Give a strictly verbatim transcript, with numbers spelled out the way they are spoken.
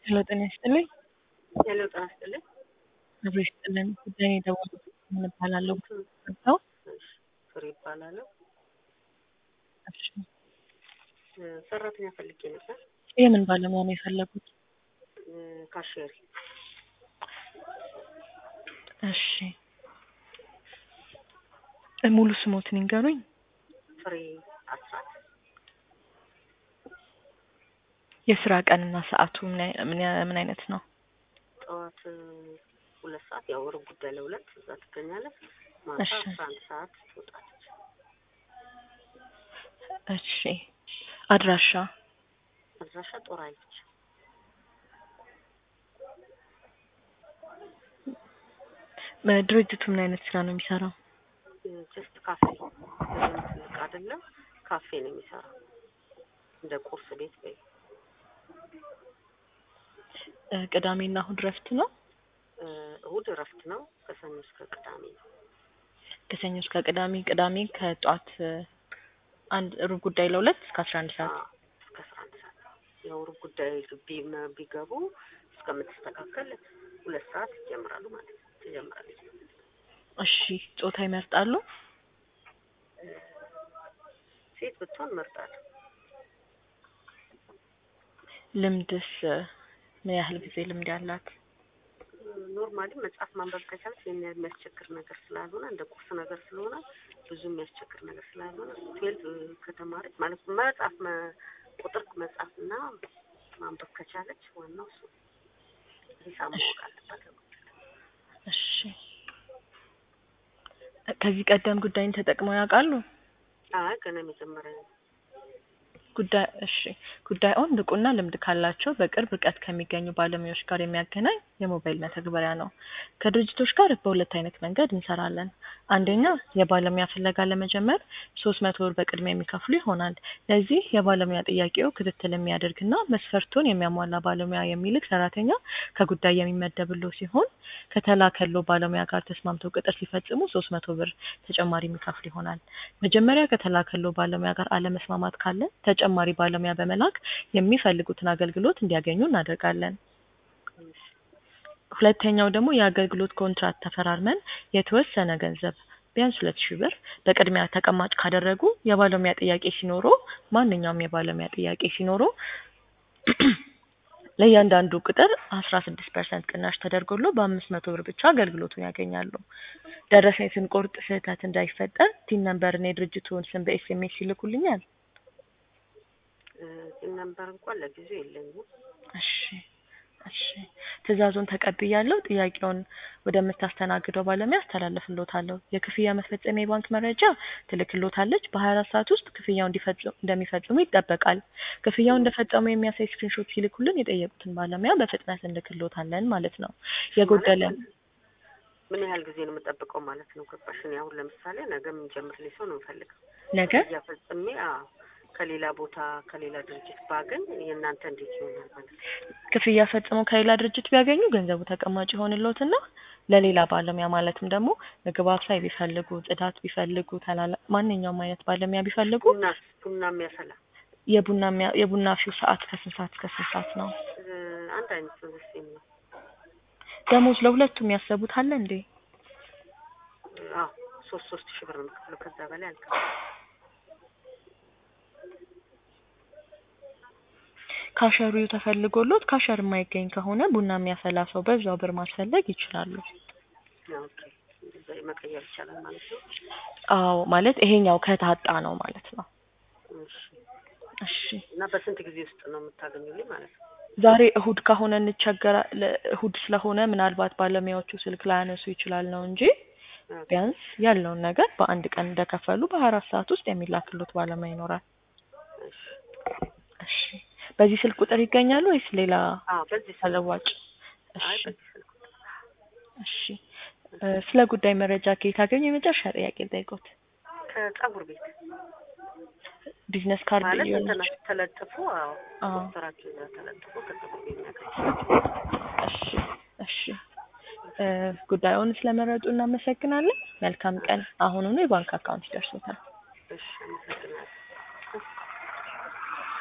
ሄሎ ጤና ይስጥልኝ። ሄሎ ጤና ይስጥልኝ። አብሮ ይስጥልን። ጉዳይ የደወልኩት ምን እባላለሁ? እንትን ሰው እሺ፣ ፍሬ እባላለሁ። እሺ፣ እ፣ ሰራተኛ ፈልጌ ነበር። የምን ባለሙያ ነው የፈለጉት? እ፣ ካሽየር። እሺ፣ እ፣ ሙሉ ስሞትን ይንገሩኝ። ፍሬ አስራት። የስራ ቀንና ሰዓቱ ምን አይ- ምን ያ- ምን አይነት ነው? ጠዋት እ፣ ሁለት ሰዓት ያው ሩብ ጉዳይ ለሁለት እዛ ትገኛለች። ማታ እሺ፣ አስራ አንድ ሰዓት ትወጣለች። እሺ። አድራሻ አድራሻ ጦር ኃይሎች። እ፣ ድርጅቱ ምን አይነት ስራ ነው የሚሰራው? እ፣ ጀስት ካፌ ብዙም ትልቅ አይደለም። ካፌ ነው የሚሰራው እንደ ቁርስ ቤት ወይ እ፣ ቅዳሜና እሁድ ረፍት ነው? እ፣ እሁድ እረፍት ነው። ከሰኞ እስከ ቅዳሜ ነው። ከሰኞ እስከ ቅዳሜ። ቅዳሜ ከጧት እ፣ አንድ ሩብ ጉዳይ ለሁለት እስከ አስራ አንድ ሰዓት። አዎ፣ እስከ አስራ አንድ ሰዓት ያው ሩብ ጉዳይ ግቢ መ- ቢገቡ እስከምትስተካከል ሁለት ሰዓት ይጀምራሉ ማለት ነው። ትጀምራለች። እሺ፣ ጾታ ይመርጣሉ? ሴት ብትሆን እመርጣለሁ። ልምድስ እ፣ ምን ያህል ጊዜ ልምድ ያላት? ኖርማሊ መጽሐፍ ማንበብ ከቻለች የሚ- የሚያስቸግር ነገር ስላልሆነ እንደ ቁርስ ነገር ስለሆነ ብዙ የሚያስቸግር ነገር ስላልሆነ ትዌልቭ ከተማረች ማለት መጽሐፍ መ- ቁጥር መጽሐፍና ማንበብ ከቻለች ዋናው እሱ ሂሳብ ማወቅ አለባት። እሺ። ከዚህ ቀደም ጉዳይን ተጠቅመው ያውቃሉ? አይ ገና የመጀመሪያ ነው። ጉዳይ እሺ ጉዳዩን ብቁና ልምድ ካላቸው በቅርብ ርቀት ከሚገኙ ባለሙያዎች ጋር የሚያገናኝ የሞባይል መተግበሪያ ነው። ከድርጅቶች ጋር በሁለት አይነት መንገድ እንሰራለን። አንደኛ የባለሙያ ፍለጋ ለመጀመር ሶስት መቶ ብር በቅድሚያ የሚከፍሉ ይሆናል። ለዚህ የባለሙያ ጥያቄው ክትትል የሚያደርግና መስፈርቱን የሚያሟላ ባለሙያ የሚልክ ሰራተኛ ከጉዳይ የሚመደብሎ ሲሆን ከተላከሎ ባለሙያ ጋር ተስማምተው ቅጥር ሲፈጽሙ ሶስት መቶ ብር ተጨማሪ የሚከፍሉ ይሆናል። መጀመሪያ ከተላከሎ ባለሙያ ጋር አለመስማማት ካለ ተጨማሪ ባለሙያ በመላክ የሚፈልጉትን አገልግሎት እንዲያገኙ እናደርጋለን። ሁለተኛው ደግሞ የአገልግሎት ኮንትራት ተፈራርመን የተወሰነ ገንዘብ ቢያንስ ሁለት ሺህ ብር በቅድሚያ ተቀማጭ ካደረጉ የባለሙያ ጥያቄ ሲኖሩ ማንኛውም የባለሙያ ጥያቄ ሲኖሩ ለእያንዳንዱ ቅጥር አስራ ስድስት ፐርሰንት ቅናሽ ተደርጎሎ በአምስት መቶ ብር ብቻ አገልግሎቱን ያገኛሉ። ደረሰኝ ስንቆርጥ ስህተት እንዳይፈጠር ቲን ነምበርና የድርጅቱን ስም በኤስኤምኤስ ይልኩልኛል? እ፣ ግን ነምበር እንኳን ለጊዜው የለኝም። እሺ እሺ ትዕዛዙን ተቀብያለሁ። ጥያቄውን ወደምታስተናግደው ባለሙያ አስተላልፍልዎታለሁ። የክፍያ መፈጸሚያ የባንክ መረጃ ትልክልዎታለች። በሀያ አራት ሰዓት ውስጥ ክፍያውን እንዲፈጽሙ እንደሚፈጽሙ ይጠበቃል። ክፍያውን እንደፈጸሙ የሚያሳይ ስክሪንሾት ሲልኩልን የጠየቁትን ባለሙያ በፍጥነት እንልክልዎታለን ማለት ነው። የጎደለ ማለት ምን ያህል ጊዜ ነው የምጠብቀው ማለት ነው? ገባሽ? እኔ አሁን ለምሳሌ ነገ የምንጀምርልኝ ሰው ነው የምፈልገው። ነገር ክፍያ ፈጽሜ አዎ ከሌላ ቦታ ከሌላ ድርጅት ባገኝ የእናንተ እንዴት ይሆናል ማለት ነው? ክፍያ ፈጽመው ከሌላ ድርጅት ቢያገኙ ገንዘቡ ተቀማጭ ይሆንልዎትና ለሌላ ባለሙያ ማለትም ደግሞ ምግብ አብሳይ ቢፈልጉ፣ ጽዳት ቢፈልጉ፣ ተላላ ማንኛውም አይነት ባለሙያ ቢፈልጉ ቡና ቡና የሚያፈላ የቡና የሚያ- የቡና ፊው ሰዓት ከስንት ሰዓት እስከ ስንት ሰዓት ነው? እ፣ አንድ አይነት ነው ሴም ነው። ደሞዝ ለሁለቱም ያሰቡት አለ እንዴ? አዎ ሶስት ሶስት ሺህ ብር ነው የምከፍለው። ከዛ በላይ አልከፍልም። ካሸሪው ተፈልጎሎት ካሸር የማይገኝ ከሆነ ቡና የሚያፈላ ሰው በዛው ብር ማስፈለግ ይችላሉ። ኦኬ፣ እንደዛ መቀየር ይቻላል ማለት ነው። አዎ ማለት ይሄኛው ከታጣ ነው ማለት ነው። እሺ። እሺ እና በስንት ጊዜ ውስጥ ነው የምታገኙልኝ ማለት ነው? ዛሬ እሁድ ከሆነ እንቸገራ ለ- እሁድ ስለሆነ ምናልባት ባለሙያዎቹ ስልክ ላያነሱ ይችላል ነው እንጂ ኦኬ። ቢያንስ ያለውን ነገር በአንድ ቀን እንደከፈሉ በሀያ አራት ሰዓት ውስጥ የሚላክሎት ባለሙያ ይኖራል። እሺ። እሺ በዚህ ስልክ ቁጥር ይገኛሉ ወይስ ሌላ አዎ በዚህ ስልክ። ተለዋጭ? አይ እሺ በዚህ ስልክ። እሺ እ፣ ስለ ጉዳይ መረጃ ከየት አገኙ? የመጨረሻ ጥያቄ ልጠይቅዎት። ከጸጉር ቤት ቢዝነስ ካርድ ማለት ሊሆን እንትና ይችላል። ተለጥፎ አዎ አዎ ፖስተራችሁ እዛ ተለጥፎ ከጸጉር ቤት ነገር። እሺ እሺ እ፣ ጉዳዩን ስለመረጡ እናመሰግናለን። መልካም ቀን። አሁኑኑ የባንክ አካውንት ይደርሶታል። እሺ አመሰግናለሁ።